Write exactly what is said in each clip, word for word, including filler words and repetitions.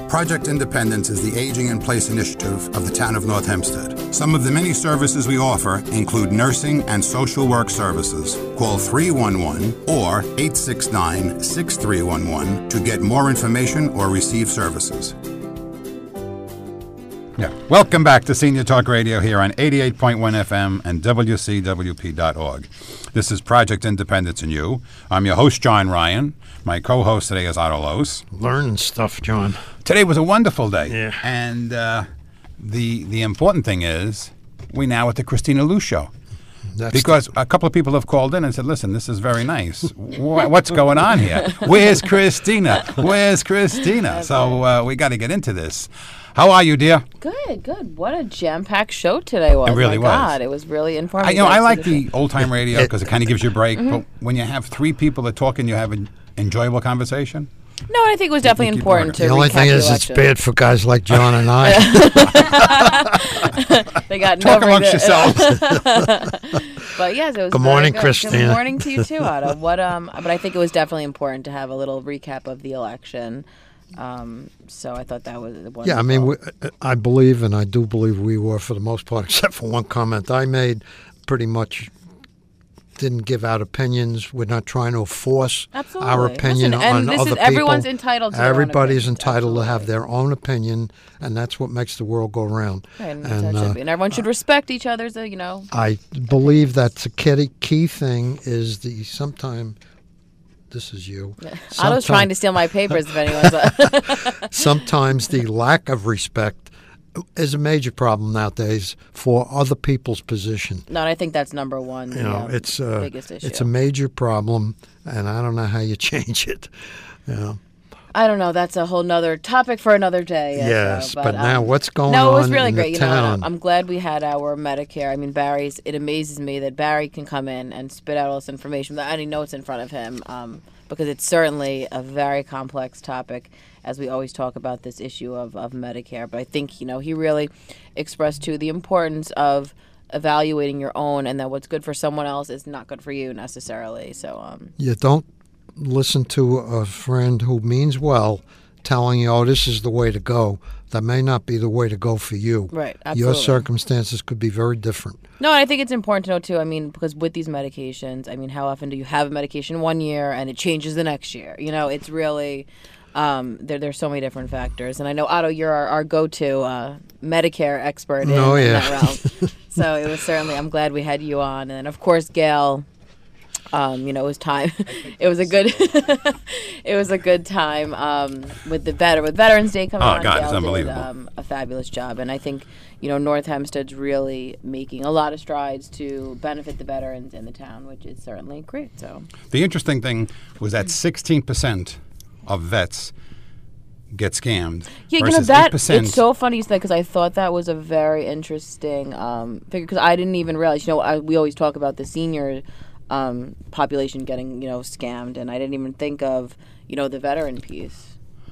Project Independence is the Aging in Place initiative of the town of North Hempstead. Some of the many services we offer include nursing and social work services. Call three one one or eight six nine, six three one one to get more information or receive services. Yeah. Welcome back to Senior Talk Radio here on eighty-eight point one F M and W C W P dot org. This is Project Independence and You. I'm your host, John Ryan. My co-host today is Otto Los. Learning stuff, John. Today was a wonderful day. Yeah. And uh, the the important thing is we now at the Christina Lou Show. That's because a couple of people have called in and said, listen, this is very nice. Wh- What's going on here? Where's Christina? Where's Christina? So uh, we got to get into this. How are you, dear? Good, good. What a jam-packed show today was. It really My was. God, it was really informative. I, you know, I like the old-time radio because it kind of gives you a break. Mm-hmm. But when you have three people that talk and you have an enjoyable conversation. No, I think it was definitely important to The only recap thing the is it's election. bad for guys like John and I. They got Talk no amongst reason- yourselves. But yes, it was Good very morning, good. Christina. Good morning to you too, Otto. What um but I think it was definitely important to have a little recap of the election. Um, so I thought that was wonderful. Yeah, I mean, we, I believe, and I do believe we were, for the most part, except for one comment I made, pretty much didn't give out opinions. We're not trying to force Absolutely. our opinion Listen, and on this other is, people. everyone's entitled to their own Everybody's opinions. entitled to have Absolutely. their own opinion, and that's what makes the world go round. Right, and, And, that uh, should be. and everyone should respect each other's, uh, you know. I believe that the key, key thing is the sometime. This is you. Otto's Sometime- trying to steal my papers if anyone's... Sometimes the lack of respect is a major problem nowadays for other people's position. No, I think that's number one. You know, yeah, it's a, biggest issue. it's a major problem, and I don't know how you change it. You know. I don't know. That's a whole nother topic for another day. Yes, so, but now um, what's going no, it was on really in great. the You know, town? I'm glad we had our Medicare. I mean, Barry's. It amazes me that Barry can come in and spit out all this information without any notes in front of him, um, because it's certainly a very complex topic, as we always talk about this issue of, of Medicare. But I think, you know, he really expressed too the importance of evaluating your own, and that what's good for someone else is not good for you necessarily. So, um, You don't listen to a friend who means well telling you, oh, this is the way to go. That may not be the way to go for you. Right, Your absolutely. circumstances could be very different. No, I think it's important to know, too, I mean, because with these medications, I mean, how often do you have a medication one year and it changes the next year? You know, it's really, um, there, there's so many different factors. And I know, Otto, you're our, our go-to uh, Medicare expert in, Oh, in yeah. that realm. So it was certainly, I'm glad we had you on. And, of course, Gail, um, you know, it was time. It was a good, it was a good time um, with the veteran, with Veterans Day coming Oh, on. God, Gail it's unbelievable. Did, um, a fabulous job. And I think, you know, North Hempstead's really making a lot of strides to benefit the veterans in the town, which is certainly great. So The interesting thing was that sixteen percent of vets get scammed. yeah, you know versus that eight percent. it's so funny you said, because I thought that was a very interesting um, figure, because I didn't even realize. You know, I, we always talk about the senior um, population getting, you know, scammed, and I didn't even think of, you know, the veteran piece.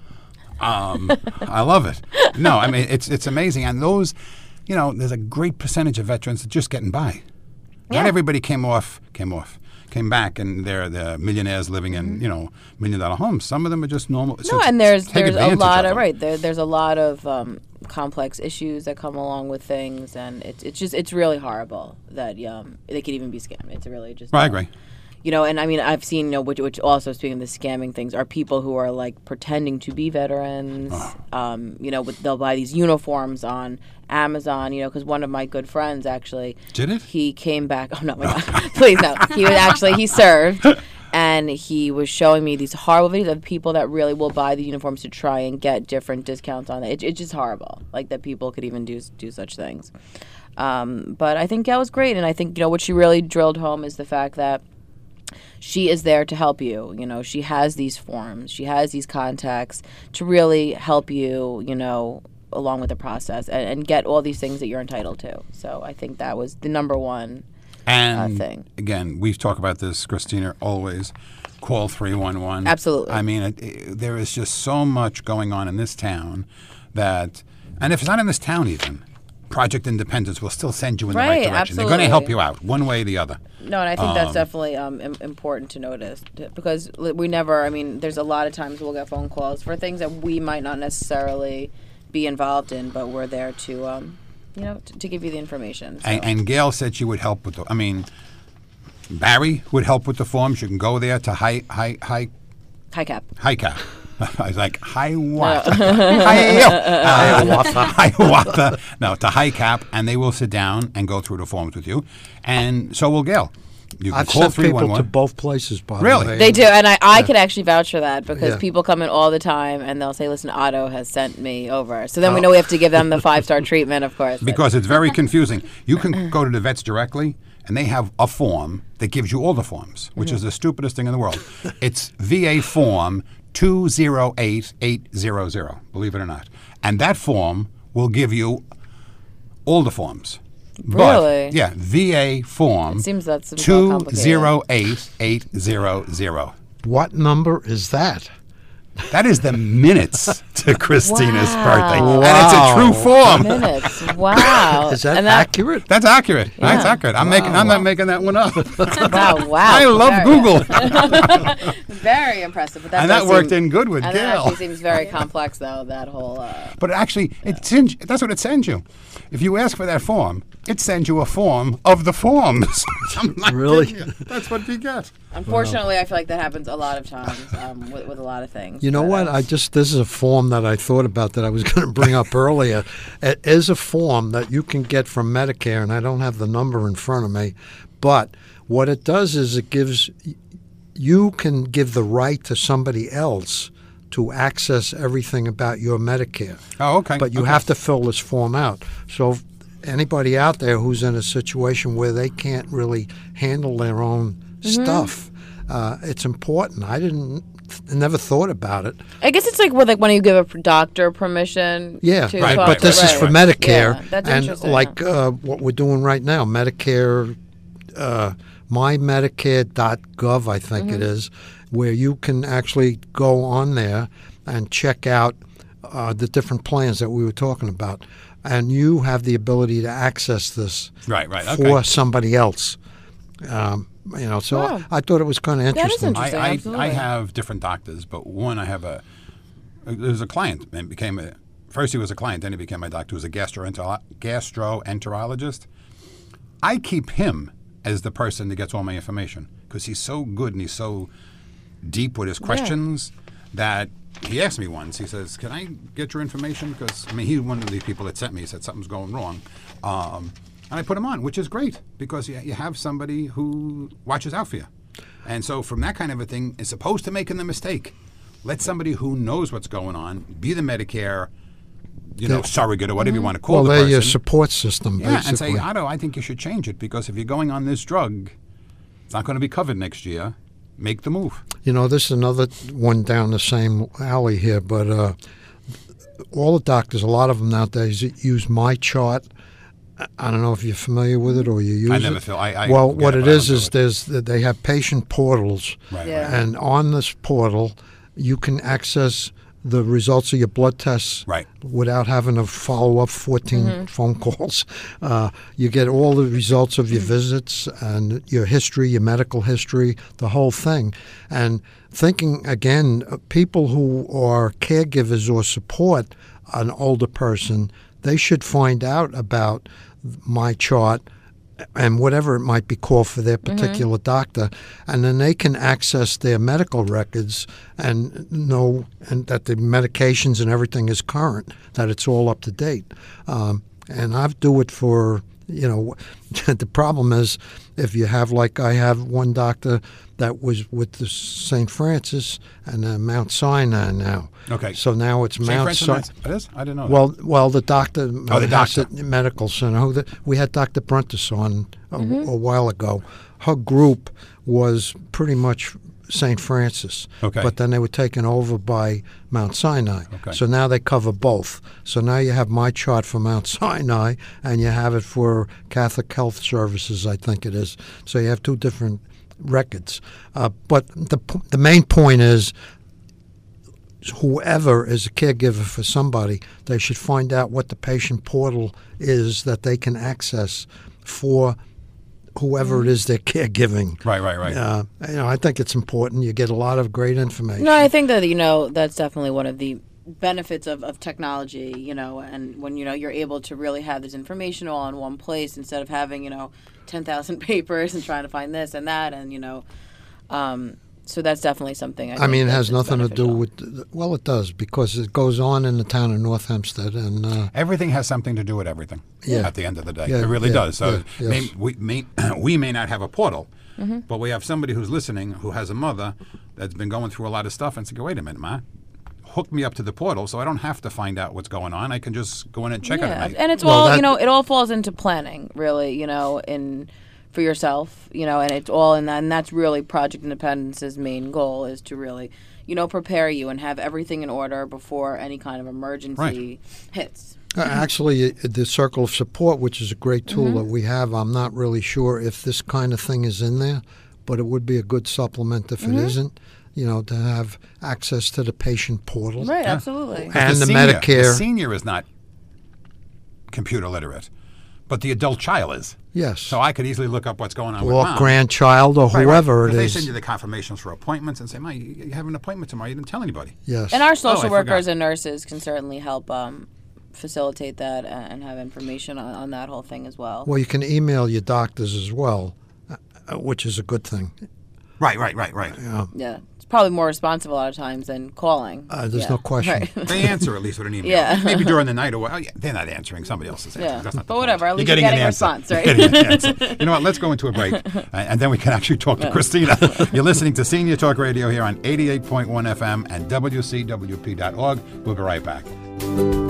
Um, I love it. No, I mean, it's it's amazing. And those, you know, there's a great percentage of veterans that just getting by. Not Yeah. everybody came off, came off, came back, and they're the millionaires living in, you know, million dollar homes. Some of them are just normal. So No, it's- and there's take there's a advantage lot of them. right there. There's a lot of um, complex issues that come along with things, and it's it's just it's really horrible that um, they could even be scammed. It's really just. Well, I uh, agree. You know, and I mean, I've seen, you know, which, which also, speaking of the scamming things, are people who are like pretending to be veterans. Um, you know, with, they'll buy these uniforms on Amazon. You know, because one of my good friends actually Did it? He came back. Oh no, my God! Please no. He was actually he served. And he was showing me these horrible videos of people that really will buy the uniforms to try and get different discounts on it. it it's just horrible, like that people could even do do such things. Um, but I think Gail was great, and I think, you know, what she really drilled home is the fact that she is there to help you. You know, she has these forms, she has these contacts to really help you, you know, along with the process and, and get all these things that you're entitled to. So I think that was the number one And uh, thing. again, we've talked about this, Christina, always. Call three one one. Absolutely. I mean, it, it, there is just so much going on in this town that, and if it's not in this town even, Project Independence will still send you in Right, the right direction. They're going to help absolutely. you out one way or the other. No, and I think that's definitely um, im- important to notice t- because li- we never, I mean, there's a lot of times we'll get phone calls for things that we might not necessarily be involved in, but we're there to, um, you know, t- to give you the information. So. And, and Gail said she would help with the, I mean, Barry would help with the forms. You can go there to high, high, high, High cap. high cap. I was like, Hiawatha. Hiawatha. Hiawatha. No, to high cap, and they will sit down and go through the forms with you. And so will Gail. You can I've call sent people to three one one. both places, by Really? the way. They do, and I, I could actually vouch for that because Yeah. people come in all the time and they'll say, listen, Otto has sent me over. So then we Oh. know we have to give them the five-star treatment, of course. Because it's very confusing. You can go to the vets directly, and they have a form that gives you all the forms, which is the stupidest thing in the world. It's V A form two zero eight eight zero zero, believe it or not. And that form will give you all the forms. But, Really? yeah, V A form It seems that's more two complicated. zero eight eight zero zero. What number is that? That is the minutes to Christina's Wow. birthday. Wow. And it's a true form. Minutes. Wow. Is that And accurate? That's accurate. That's Yeah. accurate. I'm making. I'm not making that one up. Wow, wow. I love Very- Google, Very impressive. But that and that does worked seem- in good with And that Gail. actually seems very complex, though, that whole... Uh, But actually, it sends, that's what it sends you. If you ask for that form, it sends you a form of the forms. I'm not Really? kidding you. That's what you get. unfortunately, I feel like that happens a lot of times um, with, with a lot of things. You know But, what? uh, I just this is a form that I thought about that I was going to bring up earlier. It is a form that you can get from Medicare, and I don't have the number in front of me, but what it does is it gives you can give the right to somebody else to access everything about your Medicare. Oh, okay. But you Okay. have to fill this form out. So if anybody out there who's in a situation where they can't really handle their own stuff, uh, it's important. I didn't, never thought about it. I guess it's like with like when you give a p- doctor permission. Yeah, to Right, talk- but this is right. for Medicare, Yeah, that's and interesting, like uh, what we're doing right now, Medicare, uh, my medicare dot gov, I think it is, where you can actually go on there and check out uh, the different plans that we were talking about, and you have the ability to access this Right, right, for okay. somebody else. Um, you know, so Wow. I, I thought it was kind of That is interesting. interesting. I, I, absolutely. I have different doctors, but one I have a. There's a client and became a. First he was a client, then he became my doctor. Who was a gastroentero- gastroenterologist. I keep him as the person that gets all my information because he's so good and he's so deep with his questions that he asked me once. He says, "Can I get your information?" Because I mean, he's one of the people that sent me. He said something's going wrong. Um, And I put him on, which is great because you, you have somebody who watches out for you. And so from that kind of a thing, as opposed to making the mistake, let somebody who knows what's going on be the Medicare, you know, Yeah. surrogate or whatever you want to call well, the they're person. your support system, yeah, and basically. say, Otto, I think you should change it because if you're going on this drug, it's not going to be covered next year. Make the move. You know, this is another one down the same alley here, but uh, all the doctors, a lot of them nowadays use My Chart. I don't know if you're familiar with it or you use I it. never feel. I, I well, get what it, it but I is don't is do it. there's they have patient portals, Right, Yeah. right. and on this portal, you can access the results of your blood tests Right. without having to follow up fourteen phone calls. Uh, you get all the results of your visits and your history, your medical history, the whole thing. And thinking again, uh, people who are caregivers or support an older person, they should find out about My Chart and whatever it might be called for their particular doctor, and then they can access their medical records and know and that the medications and everything is current, that it's all up to date. Um, and I do it for, you know, the problem is if you have, like I have one doctor that was with the Saint Francis and uh, Mount Sinai now. Okay. So now it's Saint Mount Francis, Sinai. It is? I didn't know. that. Well, well, the doctor, Oh, the doctor. Manhasset Medical Center. Who the, we had Doctor Prentice on a, a while ago. Her group was pretty much Saint Francis, Okay. but then they were taken over by Mount Sinai. Okay. So now they cover both. So now you have My Chart for Mount Sinai, and you have it for Catholic Health Services, I think it is. So you have two different records. Uh, but the p- the main point is, whoever is a caregiver for somebody, they should find out what the patient portal is that they can access for whoever it is they're caregiving. Right, right, right. Uh, you know, I think it's important. You get a lot of great information. No, I think that, you know, that's definitely one of the benefits of, of technology, you know, and when, you know, you're able to really have this information all in one place instead of having, you know, ten thousand papers and trying to find this and that, and, you know, um, so that's definitely something I, I think mean, it that's has nothing to do beneficial. with, well, it does, because it goes on in the town of North Hempstead, and uh, Everything has something to do with everything. Yeah. At the end of the day, Yeah, it really yeah, does. So yeah, may, yes. we may we may not have a portal, Mm-hmm. but we have somebody who's listening who has a mother that's been going through a lot of stuff and say, "Wait a minute, Ma, hook me up to the portal, so I don't have to find out what's going on. I can just go in and check yeah. it at night." And it's Well, all, that- you know, it all falls into planning, really, you know, in for yourself, you know, and it's all in that, and that's really Project Independence's main goal, is to really, you know, prepare you and have everything in order before any kind of emergency hits. Uh, Actually, uh, the Circle of Support, which is a great tool Mm-hmm. that we have, I'm not really sure if this kind of thing is in there, but it would be a good supplement if Mm-hmm. it isn't, you know, to have access to the patient portal. Right, absolutely. And the senior, Medicare. The senior is not computer literate, but the adult child is. Yes. So I could easily look up what's going on with Or mom. grandchild or Right, right. whoever 'Cause it they is. send you the confirmations for appointments and say, "Ma, you you have an appointment tomorrow. You didn't tell anybody." Yes. And our Oh, social I workers forgot. and nurses can certainly help um, facilitate that and have information on, on that whole thing as well. Well, you can email your doctors as well, uh, which is a good thing. Right, right, right, right. Yeah, it's probably more responsive a lot of times than calling. Uh, there's Yeah. no question. Right. They answer at least with an email. Yeah. Maybe during the night or what. Oh, yeah, they're not answering. Somebody else is answering. Yeah. That's not the But point. whatever, at least You're you're getting getting an a answer. response, right? You're getting an answer. You know what? Let's go into a break, uh, and then we can actually talk to Christina. You're listening to Senior Talk Radio here on eighty-eight point one F M and W C W P dot org. We'll be right back.